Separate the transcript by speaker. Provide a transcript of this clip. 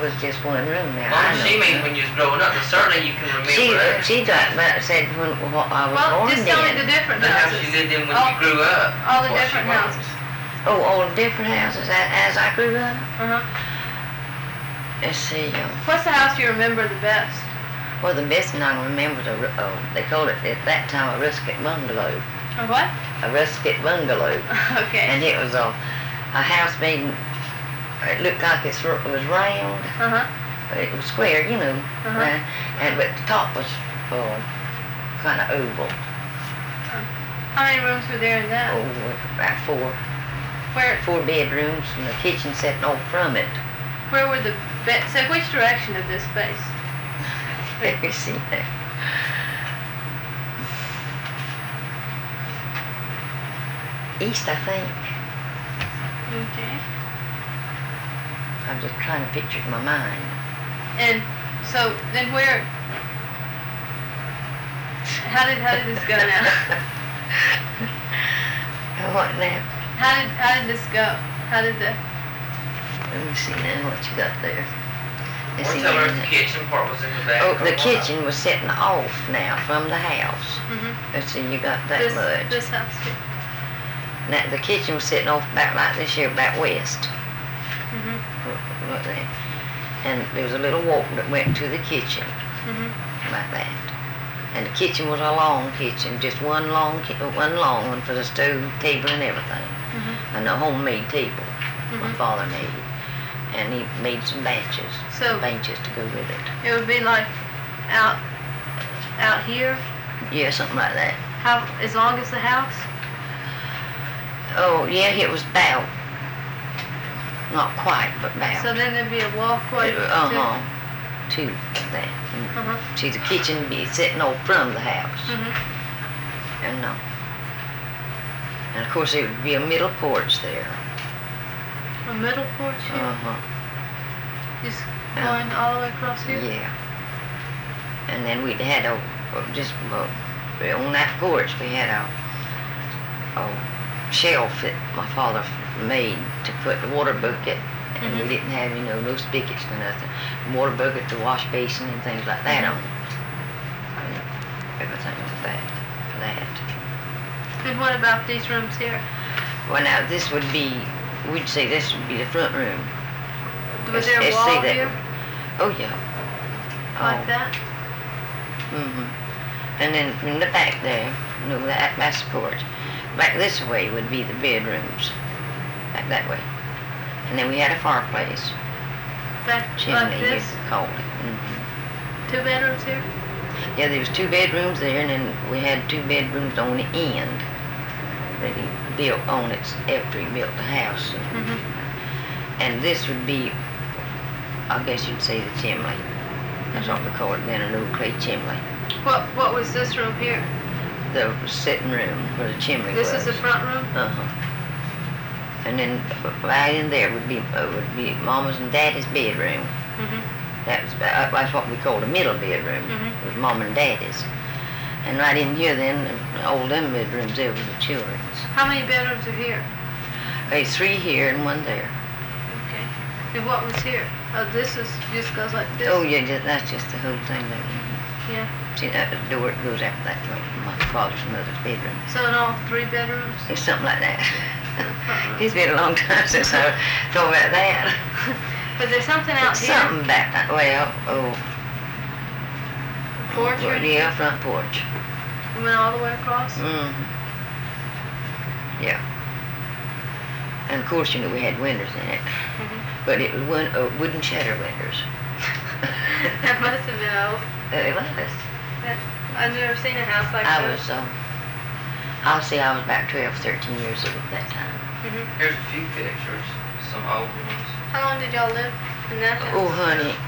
Speaker 1: was just one room now.
Speaker 2: Mom, she means when you was growing up, but certainly you can remember that.
Speaker 1: She talked about, said when I was born
Speaker 3: just tell me the
Speaker 1: then.
Speaker 3: different
Speaker 2: The house
Speaker 3: houses.
Speaker 2: you lived in when you grew up.
Speaker 3: All the
Speaker 2: what she
Speaker 3: different
Speaker 2: was.
Speaker 3: houses.
Speaker 1: Oh, all the different houses as I grew up.
Speaker 3: Uh-huh.
Speaker 1: Let's see.
Speaker 3: What's the house you remember the best?
Speaker 1: Well, the best thing I remember, they called it at that time a rustic bungalow.
Speaker 3: A what?
Speaker 1: A rustic bungalow.
Speaker 3: Okay.
Speaker 1: And it was a house made, it looked like it was round.
Speaker 3: Uh-huh.
Speaker 1: It was square, you know.
Speaker 3: Uh-huh.
Speaker 1: But the top was kind of oval.
Speaker 3: How many rooms were there in that?
Speaker 1: Oh, about four.
Speaker 3: Where
Speaker 1: 4 bedrooms and the kitchen sitting off from it.
Speaker 3: were the beds? So which direction of this space?
Speaker 1: Let me see there. East, I think.
Speaker 3: Okay.
Speaker 1: I'm just trying to picture it in my mind.
Speaker 3: And so then where? How did this go now?
Speaker 1: What now?
Speaker 3: How did this go? How did the?
Speaker 1: Let me see now what you got there. Let's see
Speaker 2: Tell her
Speaker 1: now.
Speaker 2: the kitchen part was in the back.
Speaker 1: Oh,
Speaker 2: or
Speaker 1: the
Speaker 2: what?
Speaker 1: kitchen was sitting off now from the house.
Speaker 3: Mm-hmm.
Speaker 1: Let's see, you got that
Speaker 3: This
Speaker 1: much.
Speaker 3: house too.
Speaker 1: Now, the kitchen was sitting off back like this here, back west.
Speaker 3: Mm-hmm.
Speaker 1: Look there. And there was a little walk that went to the kitchen,
Speaker 3: Mm-hmm.
Speaker 1: like that. And the kitchen was a long kitchen, just one long one for the stove, table, and everything.
Speaker 3: Mm-hmm.
Speaker 1: And a homemade table my
Speaker 3: Mhm.
Speaker 1: father made. And he made some benches to go with it.
Speaker 3: It would be like out here.
Speaker 1: Yeah, something like that.
Speaker 3: How as long as the house?
Speaker 1: Oh, yeah, it was about. Not quite, but about.
Speaker 3: So then there'd be a walkway.
Speaker 1: Uh-huh. To that.
Speaker 3: Uh-huh.
Speaker 1: See, the kitchen would be sitting off from the house.
Speaker 3: Mm-hmm.
Speaker 1: And of course, it would be a middle porch there.
Speaker 3: A middle porch here.
Speaker 1: Uh-huh.
Speaker 3: Just going all the way across here.
Speaker 1: Yeah. And then we'd had on that porch, we had a shelf that my father made to put the water bucket, and we didn't have, no spigots or nothing. Water bucket, the wash basin, and things like that on. And everything like that. For that.
Speaker 3: And what about these rooms here?
Speaker 1: Well, now this would be, we'd say this would be the front room.
Speaker 3: Was there a
Speaker 1: Let's
Speaker 3: wall
Speaker 1: see that.
Speaker 3: here
Speaker 1: Oh yeah.
Speaker 3: like that?
Speaker 1: Mm-hmm. And then in the back there, that's the porch. Back this way would be the bedrooms. Back that way. And then we had a fireplace.
Speaker 3: Back
Speaker 1: Chimney,
Speaker 3: like
Speaker 1: you
Speaker 3: this?
Speaker 1: could call it. Mm-hmm.
Speaker 3: 2 bedrooms here?
Speaker 1: Yeah, there was 2 bedrooms there, and then we had 2 bedrooms on the end that he built on it after he built the house.
Speaker 3: Mm-hmm.
Speaker 1: And this would be, I guess you'd say, the chimney. That's what we call it then, an old clay chimney.
Speaker 3: What was this room here?
Speaker 1: The sitting room where the chimney
Speaker 3: This
Speaker 1: was.
Speaker 3: is the front room?
Speaker 1: Uh-huh. And then right in there would be Mama's and Daddy's bedroom.
Speaker 3: Mm-hmm.
Speaker 1: That's what we called a middle bedroom.
Speaker 3: Mhm.
Speaker 1: It was Mom and Daddy's. And right in here then, all them bedrooms there were the children's.
Speaker 3: How many bedrooms are here?
Speaker 1: There's 3 here and 1 there.
Speaker 3: Okay. And what was here? Oh, this just goes like this?
Speaker 1: Oh yeah, that's just the whole thing there.
Speaker 3: Yeah.
Speaker 1: See, that door goes after that to my father's and mother's bedroom.
Speaker 3: So in all 3 bedrooms?
Speaker 1: It's something like that.
Speaker 3: Uh-huh.
Speaker 1: It's been a long time since I thought about that.
Speaker 3: But there's something out
Speaker 1: It's
Speaker 3: here.
Speaker 1: something back that way up. Oh.
Speaker 3: Porch or anything?
Speaker 1: Yeah, front porch.
Speaker 3: You went all the way across?
Speaker 1: Mm-hmm. Yeah. And of course, we had windows in it.
Speaker 3: Mm-hmm.
Speaker 1: But it was wooden shutter windows.
Speaker 3: That must have been old.
Speaker 1: It was.
Speaker 3: I've never seen a house like
Speaker 1: I
Speaker 3: that.
Speaker 1: was, I'll say I was about 12, 13 years old at that time.
Speaker 3: Mm-hmm.
Speaker 2: Here's a few pictures, some old ones.
Speaker 3: How long did y'all live in that house?
Speaker 1: Oh, honey,